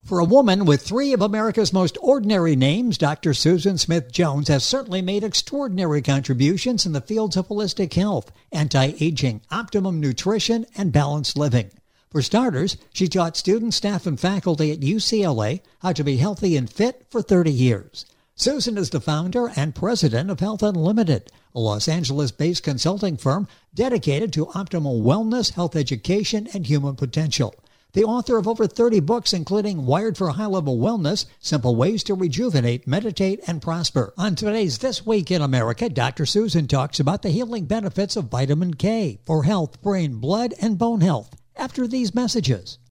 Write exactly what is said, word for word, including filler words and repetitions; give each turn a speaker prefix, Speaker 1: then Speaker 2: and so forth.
Speaker 1: For a woman with three of America's most ordinary names, Doctor Susan Smith Jones has certainly made extraordinary contributions in the fields of holistic health, anti-aging, optimum nutrition, and balanced living. For starters, she taught students, staff, and faculty at U C L A how to be healthy and fit for thirty years. Susan is the founder and president of Health Unlimited, a Los Angeles-based consulting firm dedicated to optimal wellness, health education, and human potential. The author of over thirty books, including Wired for High-Level Wellness, Simple Ways to Rejuvenate, Meditate, and Prosper. On today's This Week in America, Doctor Susan talks about the healing benefits of vitamin K for health, brain, blood, and bone health after these messages.